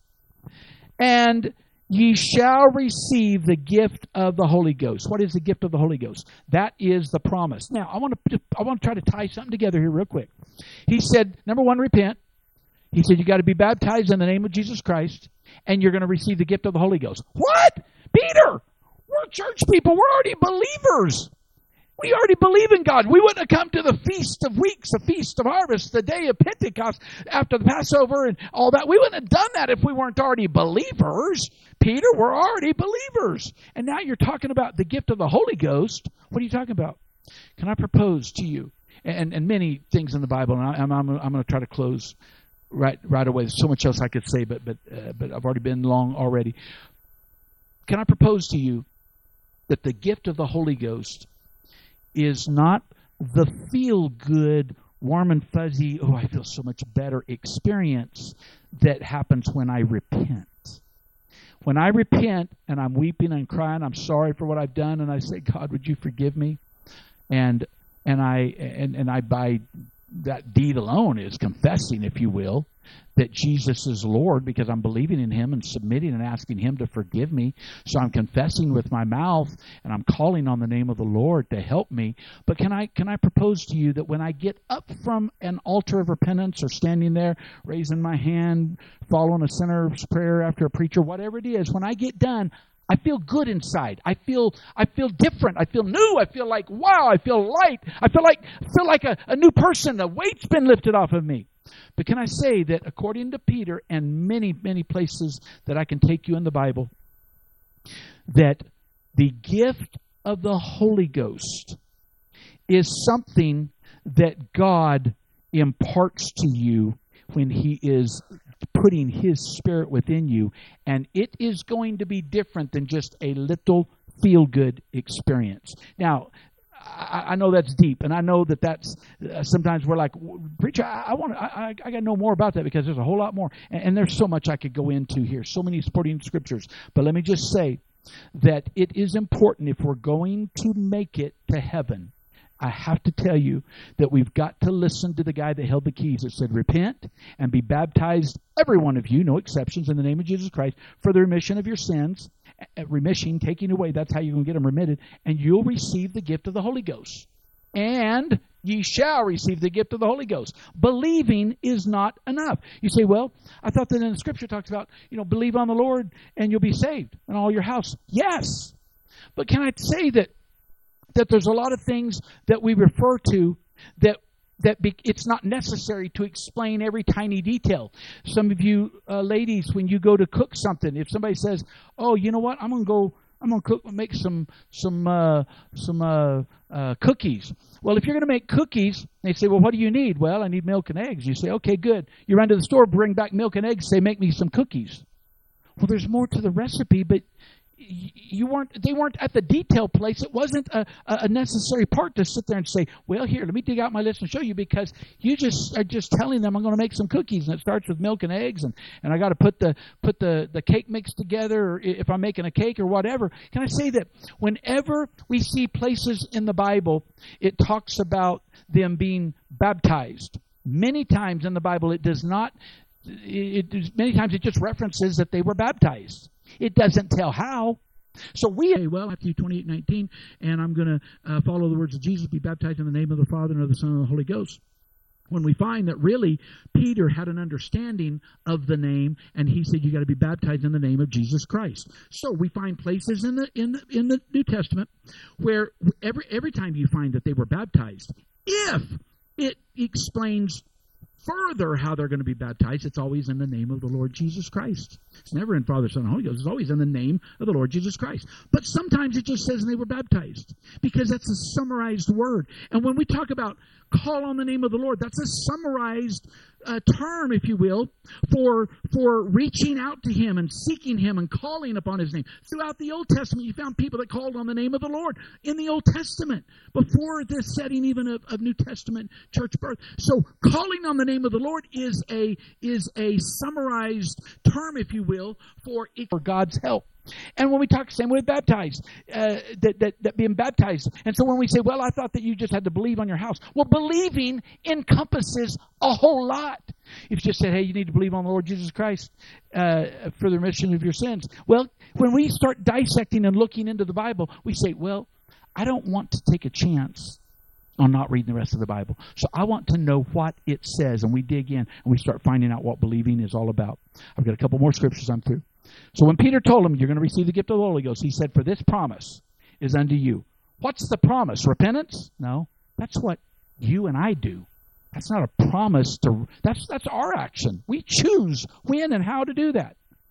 Speaker 1: And ye shall receive the gift of the Holy Ghost. What is the gift of the Holy Ghost? That is the promise. Now, I want to try to tie something together here real quick. He said, number one, repent. He said, you got to be baptized in the name of Jesus Christ, and you're going to receive the gift of the Holy Ghost. What? Peter, we're church people. We're already believers. We already believe in God. We wouldn't have come to the Feast of Weeks, the Feast of Harvest, the day of Pentecost, after the Passover and all that. We wouldn't have done that if we weren't already believers. Peter, we're already believers. And now you're talking about the gift of the Holy Ghost. What are you talking about? Can I propose to you? And many things in the Bible, and I'm going to try to close right away. There's so much else I could say, but I've already been long already. Can I propose to you that the gift of the Holy Ghost is not the feel-good, warm and fuzzy, I feel so much better experience that happens when I repent. When I repent and I'm weeping and crying, I'm sorry for what I've done, and I say, God, would you forgive me? And I by that deed alone is confessing, if you will, that Jesus is Lord because I'm believing in Him and submitting and asking Him to forgive me. So I'm confessing with my mouth and I'm calling on the name of the Lord to help me. But can I propose to you that when I get up from an altar of repentance or standing there, raising my hand, following a sinner's prayer after a preacher, whatever it is, when I get done, I feel good inside. I feel different. I feel new. I feel like, wow, I feel light. I feel like a new person. A weight's been lifted off of me. But can I say that according to Peter and many, many places that I can take you in the Bible, that the gift of the Holy Ghost is something that God imparts to you when He is putting His Spirit within you, and it is going to be different than just a little feel-good experience. Now, I know that's deep, and I know that's sometimes we're like, preacher, I got to know more about that because there's a whole lot more, and there's so much I could go into here, so many supporting scriptures. But let me just say that it is important if we're going to make it to heaven. I have to tell you that we've got to listen to the guy that held the keys that said, repent and be baptized, every one of you, no exceptions, in the name of Jesus Christ, for the remission of your sins. Remission, taking away, that's how you're going to get them remitted, and you'll receive the gift of the Holy Ghost. And ye shall receive the gift of the Holy Ghost. Believing is not enough. You say, well, I thought that in the Scripture talks about, believe on the Lord and you'll be saved and all your house. Yes. But can I say that there's a lot of things that we refer to that it's not necessary to explain every tiny detail. Some of you ladies, when you go to cook something, if somebody says, "Oh, you know what? I'm gonna make some cookies." Well, if you're going to make cookies, they say, "Well, what do you need?" "Well, I need milk and eggs." You say, "Okay, good." You run to the store, bring back milk and eggs, say, "Make me some cookies." Well, there's more to the recipe, but they weren't at the detail place. It wasn't a necessary part to sit there and say, "Well, here, let me dig out my list and show you," because you just are just telling them, "I'm going to make some cookies, and it starts with milk and eggs, and I got to put the cake mix together, or if I'm making a cake or whatever." Can I say that whenever we see places in the Bible, it talks about them being baptized. Many times in the Bible, it does not. Many times it just references that they were baptized. It doesn't tell how. So we say, well, Matthew 28:19, and I'm going to follow the words of Jesus, be baptized in the name of the Father and of the Son and of the Holy Ghost. When we find that really Peter had an understanding of the name, and he said, you got to be baptized in the name of Jesus Christ. So we find places in the New Testament where every time you find that they were baptized, if it explains further how they're going to be baptized, it's always in the name of the Lord Jesus Christ. It's never in Father, Son, and Holy Ghost. It's always in the name of the Lord Jesus Christ. But sometimes it just says they were baptized, because that's a summarized word. And when we talk about call on the name of the Lord, that's a summarized term, if you will, for reaching out to Him and seeking Him and calling upon His name. Throughout the Old Testament, you found people that called on the name of the Lord in the Old Testament, before the setting even of New Testament church birth. So calling on the name of the Lord is a summarized term, if you will, for God's help. And when we talk, same way with baptized, that being baptized. And so when we say, well, I thought that you just had to believe on your house. Well, believing encompasses a whole lot. If you just said, hey, you need to believe on the Lord Jesus Christ for the remission of your sins. Well, when we start dissecting and looking into the Bible, we say, well, I don't want to take a chance on not reading the rest of the Bible. So I want to know what it says. And we dig in and we start finding out what believing is all about. I've got a couple more scriptures I'm through. So when Peter told him, you're going to receive the gift of the Holy Ghost, he said, for this promise is unto you. What's the promise? Repentance? No. That's what you and I do. That's not a promise that's our action. We choose when and how to do that.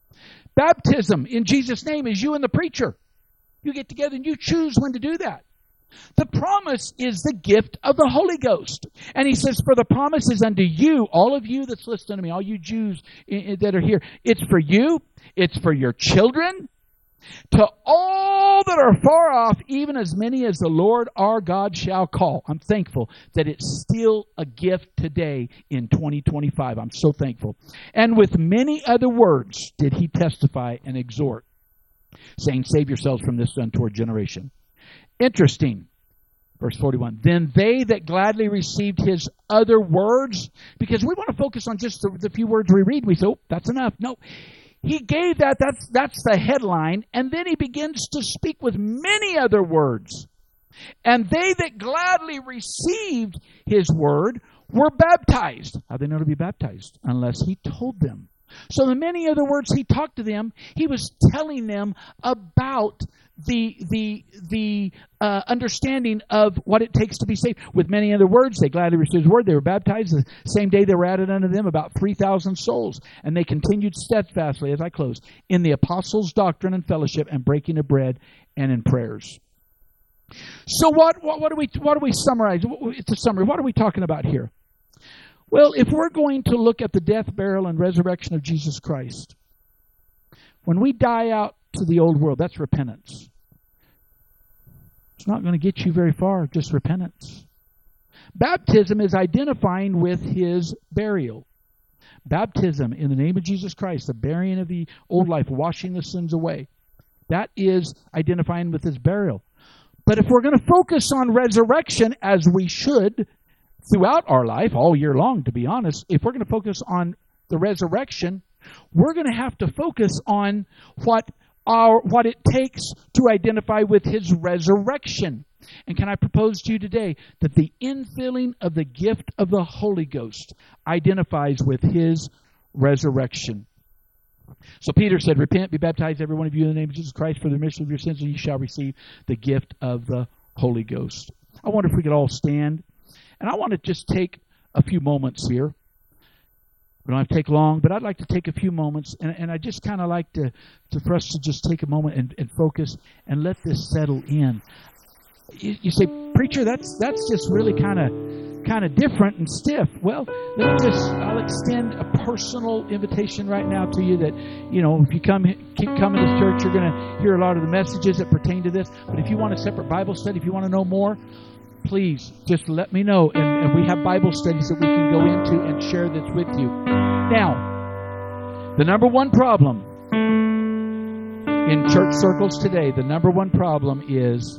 Speaker 1: Baptism in Jesus' name is you and the preacher. You get together and you choose when to do that. The promise is the gift of the Holy Ghost. And he says, for the promise is unto you, all of you that's listening to me, all you Jews that are here. It's for you. It's for your children. To all that are far off, even as many as the Lord our God shall call. I'm thankful that it's still a gift today in 2025. I'm so thankful. And with many other words did he testify and exhort, saying, save yourselves from this untoward generation. Interesting. Verse 41. Then they that gladly received his other words, because we want to focus on just the few words we read. We say, oh, that's enough. No. He gave that's the headline, and then he begins to speak with many other words. And they that gladly received his word were baptized. How do they know to be baptized? Unless he told them. So the many other words he talked to them, he was telling them about the understanding of what it takes to be saved. With many other words, they gladly received his word. They were baptized. The same day they were added unto them about 3,000 souls. And they continued steadfastly, as I close, in the apostles' doctrine and fellowship and breaking of bread and in prayers. So what do we summarize? It's a summary. What are we talking about here? Well, if we're going to look at the death, burial, and resurrection of Jesus Christ, when we die out to the old world, that's repentance. It's not going to get you very far, just repentance. Baptism is identifying with his burial. Baptism in the name of Jesus Christ, the burying of the old life, washing the sins away. That is identifying with his burial. But if we're going to focus on resurrection, as we should throughout our life, all year long, to be honest, if we're going to focus on the resurrection, we're going to have to focus on what it takes to identify with his resurrection. And can I propose to you today that the infilling of the gift of the Holy Ghost identifies with his resurrection? So Peter said, repent, be baptized, every one of you, in the name of Jesus Christ, for the remission of your sins, and you shall receive the gift of the Holy Ghost. I wonder if we could all stand. And I want to just take a few moments here. We don't have to take long, but I'd like to take a few moments, and I just kind of like for us to just take a moment and focus and let this settle in. You say, preacher, that's just really kind of different and stiff. Well, I'll extend a personal invitation right now to you that, if you keep coming to church, you're going to hear a lot of the messages that pertain to this. But if you want a separate Bible study, if you want to know more, please just let me know. And we have Bible studies that we can go into and share this with you. Now, the number one problem in church circles today, the number one problem is,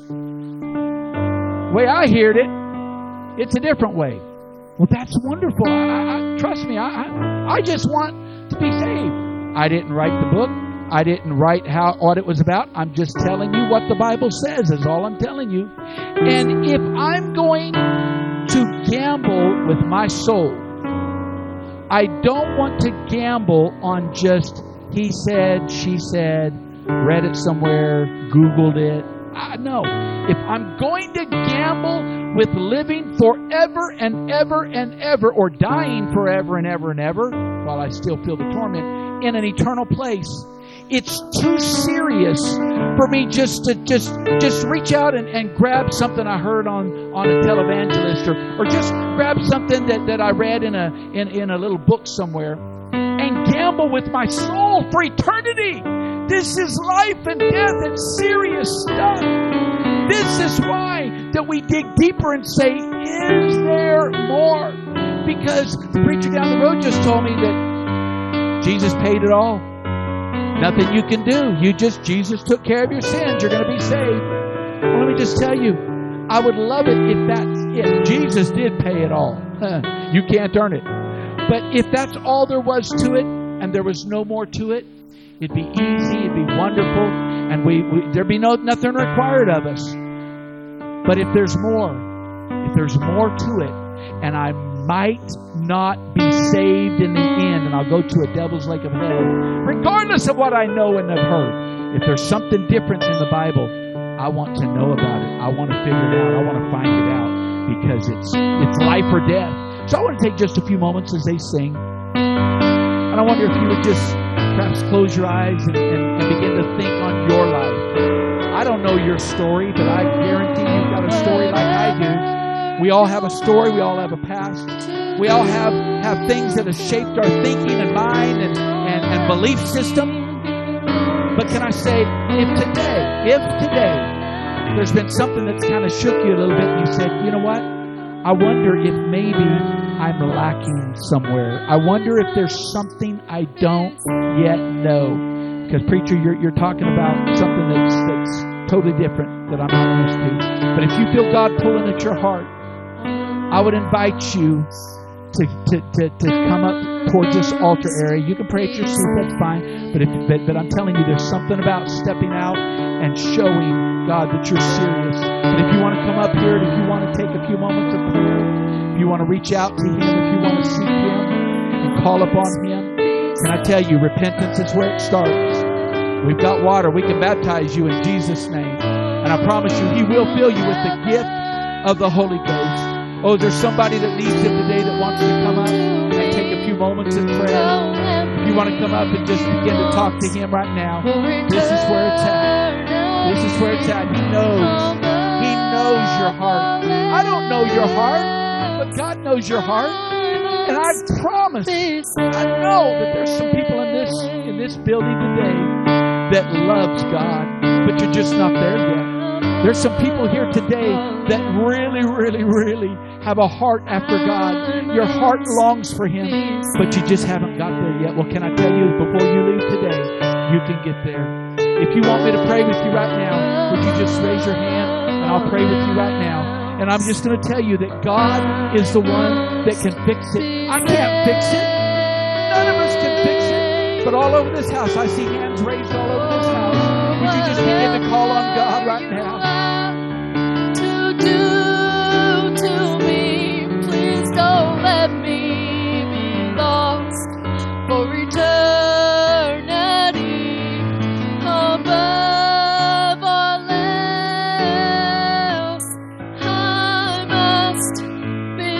Speaker 1: the way I heard it, it's a different way. Well, that's wonderful. Trust me, I just want to be saved. I didn't write the book. I didn't write what it was about. I'm just telling you what the Bible says is all I'm telling you. And if I'm going to gamble with my soul, I don't want to gamble on just he said, she said, read it somewhere, Googled it. No. If I'm going to gamble with living forever and ever and ever, or dying forever and ever and ever, while I still feel the torment, in an eternal place, it's too serious for me just to reach out and grab something I heard on a televangelist, or just grab something that I read in a little book somewhere, and gamble with my soul for eternity. This is life and death. It's serious stuff. This is why that we dig deeper and say, is there more? Because the preacher down the road just told me that Jesus paid it all. Nothing you can do. Jesus took care of your sins. You're going to be saved. Well, let me just tell you, I would love it if that's it. Jesus did pay it all. You can't earn it. But if that's all there was to it, and there was no more to it, it'd be easy, it'd be wonderful, and there'd be nothing required of us. But if there's more to it, and I might not be saved in the end, and I'll go to a devil's lake of hell, regardless of what I know and have heard. If there's something different in the Bible, I want to know about it. I want to figure it out. I want to find it out, because it's life or death. So I want to take just a few moments as they sing. And I wonder if you would just perhaps close your eyes and begin to think on your life. I don't know your story, but I guarantee you've got a story like I do. We all have a story. We all have a past. We all have things that have shaped our thinking and mind and belief system. But can I say, if today there's been something that's kind of shook you a little bit, and you said, you know what? I wonder if maybe I'm lacking somewhere. I wonder if there's something I don't yet know. Because, preacher, you're talking about something that's totally different that I'm not used to. But if you feel God pulling at your heart, I would invite you to come up towards this altar area. You can pray at your seat, that's fine. But I'm telling you, there's something about stepping out and showing God that you're serious. But if you want to come up here, and if you want to take a few moments of prayer, if you want to reach out to Him, if you want to seek Him and call upon Him, can I tell you, repentance is where it starts. We've got water. We can baptize you in Jesus' name. And I promise you, He will fill you with the gift of the Holy Ghost. Oh, there's somebody that needs Him today that wants to come up and take a few moments in prayer. If you want to come up and just begin to talk to Him right now, this is where it's at. This is where it's at. He knows. He knows your heart. I don't know your heart, but God knows your heart. And I promise, I know that there's some people in this building today that loves God, but you're just not there yet. There's some people here today that really, really, really have a heart after God. Your heart longs for Him, but you just haven't got there yet. Well, can I tell you, before you leave today, you can get there. If you want me to pray with you right now, would you just raise your hand, and I'll pray with you right now. And I'm just going to tell you that God is the one that can fix it. I can't fix it. None of us can fix it. But all over this house, I see hands raised all over this house. Would you just begin to call on God right now?
Speaker 2: To do to me, please don't let me be lost for eternity. Above all else, I must be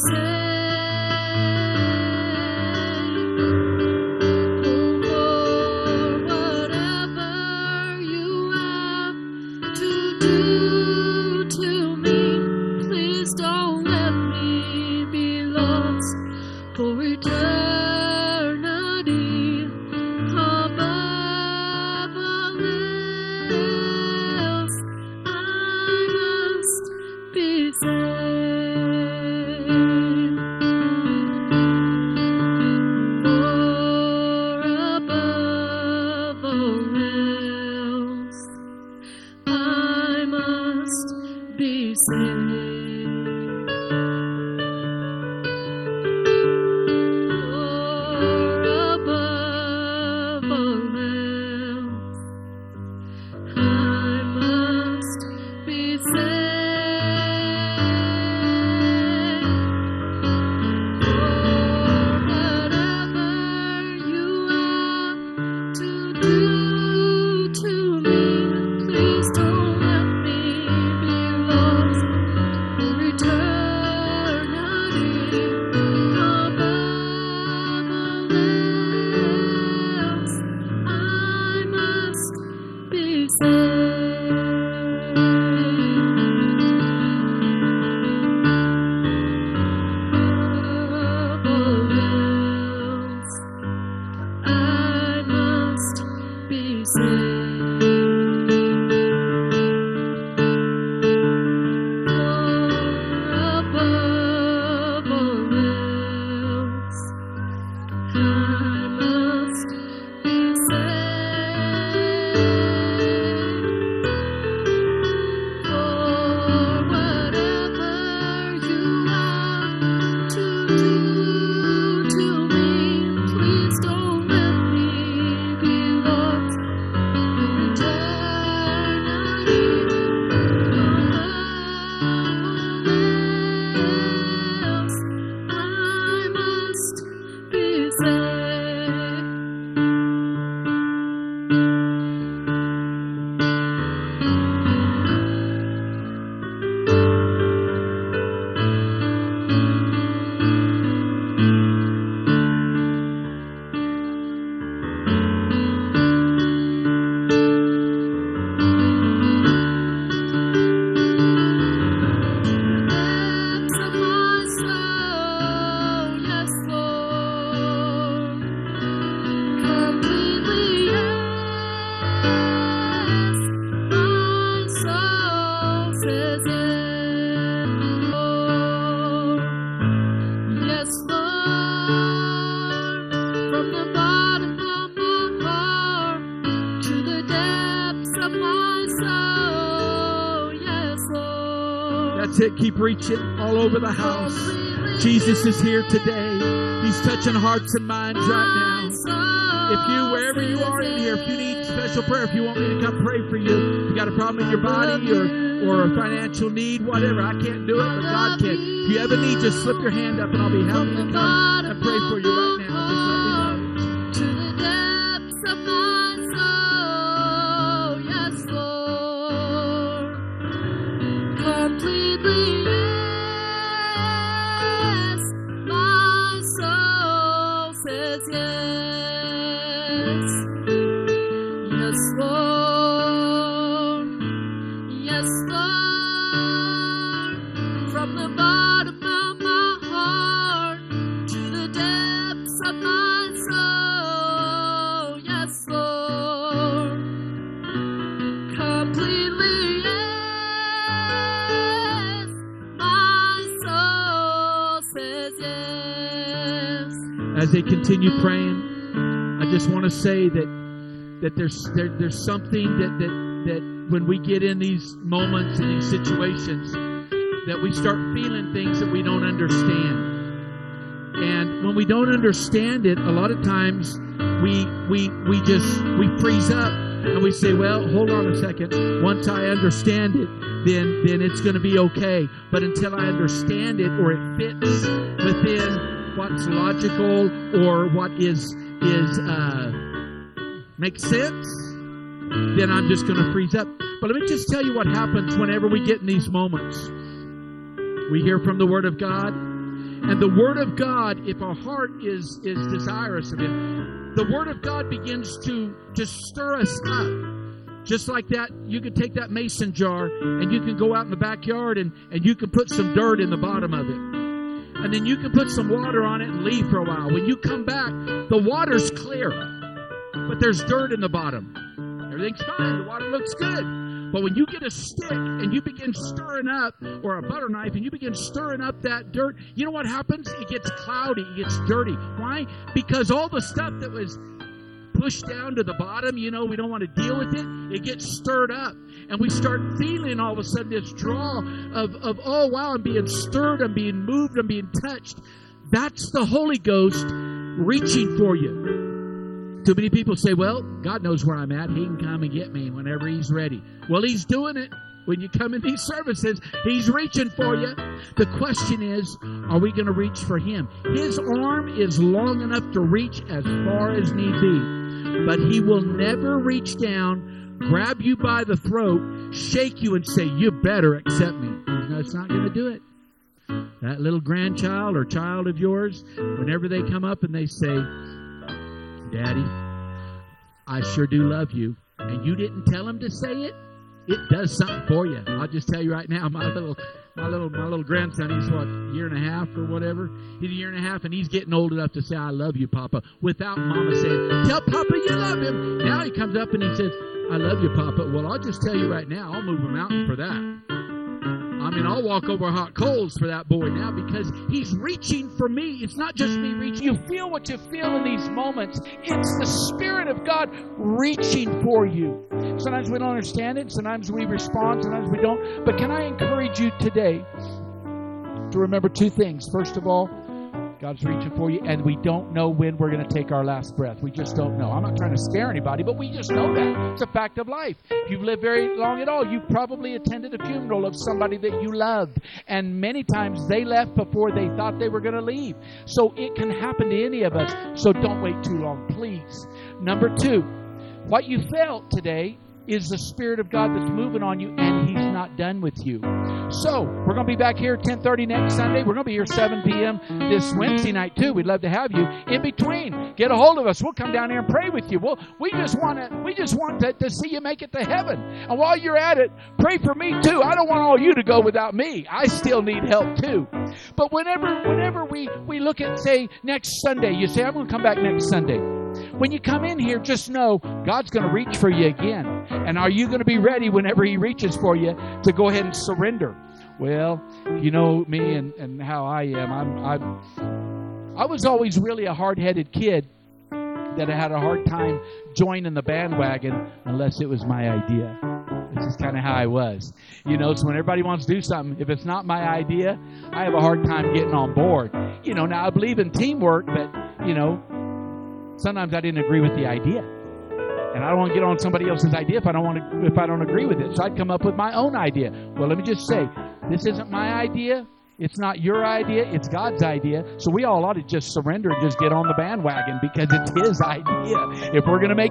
Speaker 1: Keep reaching all over the house. Jesus is here today. He's touching hearts and minds right now. If you, wherever you are in here, if you need special prayer, if you want me to come pray for you, if you got a problem in your body or a financial need, whatever, I can't do it, but God can. If you have a need, just slip your hand up and I'll be happy to come and pray for you right now. Just let me know.
Speaker 2: To the depths of my soul, yes, Lord, completely.
Speaker 1: As they continue praying, I just want to say that there's something that when we get in these moments and these situations, that we start feeling things that we don't understand. And when we don't understand it, a lot of times we freeze up and we say, well, hold on a second. Once I understand it, then it's going to be okay. But until I understand it or it fits within what's logical or what makes sense, then I'm just going to freeze up. But let me just tell you what happens whenever we get in these moments. We hear from the Word of God, And the Word of God, if our heart is desirous of it, the Word of God begins to stir us up. Just like that, you can take that mason jar and you can go out in the backyard and you can put some dirt in the bottom of it. And then you can put some water on it and leave for a while. When you come back, the water's clear, but there's dirt in the bottom. Everything's fine. The water looks good. But when you get a stick and you begin stirring up, or a butter knife, and you begin stirring up that dirt, you know what happens? It gets cloudy. It gets dirty. Why? Because all the stuff that was pushed down to the bottom, we don't want to deal with it. It gets stirred up. And we start feeling all of a sudden this draw of oh, wow, I'm being stirred, I'm being moved, I'm being touched. That's the Holy Ghost reaching for you. Too many people say, well, God knows where I'm at. He can come and get me whenever He's ready. Well, He's doing it. When you come in these services, He's reaching for you. The question is, are we going to reach for Him? His arm is long enough to reach as far as need be. But He will never reach down, grab you by the throat, shake you and say, you better accept me. It's not going to do it. That little grandchild or child of yours, whenever they come up and they say, Daddy, I sure do love you, and you didn't tell them to say it, it does something for you. I'll just tell you right now, my little grandson, he's what, a year and a half or whatever? He's a year and a half, and he's getting old enough to say, I love you, Papa, without Mama saying, tell Papa you love him. Now he comes up and he says, I love you, Papa. Well, I'll just tell you right now, I'll move a mountain for that. I'll walk over hot coals for that boy now, because he's reaching for me. It's not just me reaching. You feel what you feel in these moments. It's the Spirit of God reaching for you. Sometimes we don't understand it. Sometimes we respond. Sometimes we don't. But can I encourage you today to remember two things? First of all, God's reaching for you, and we don't know when we're going to take our last breath. We just don't know. I'm not trying to scare anybody, but we just know that. It's a fact of life. If you've lived very long at all, you've probably attended a funeral of somebody that you loved, and many times they left before they thought they were going to leave. So it can happen to any of us, so don't wait too long, please. Number two, what you felt today is the Spirit of God that's moving on you, and He's not done with you. So, we're going to be back here at 10:30 next Sunday. We're going to be here 7 p.m. this Wednesday night, too. We'd love to have you. In between, get a hold of us. We'll come down here and pray with you. We just want to see you make it to heaven. And while you're at it, pray for me, too. I don't want all you to go without me. I still need help, too. But whenever we look at, say, next Sunday, you say, I'm going to come back next Sunday. When you come in here, just know God's going to reach for you again. And are you going to be ready whenever He reaches for you to go ahead and surrender? Well, you know me and how I am. I was always really a hard-headed kid that I had a hard time joining the bandwagon unless it was my idea. This is kind of how I was. So when everybody wants to do something, if it's not my idea, I have a hard time getting on board. Now I believe in teamwork, but, sometimes I didn't agree with the idea. And I don't want to get on somebody else's idea if I don't agree with it. So I'd come up with my own idea. Well, let me just say, this isn't my idea. It's not your idea. It's God's idea. So we all ought to just surrender and just get on the bandwagon, because it's His idea. If we're going to make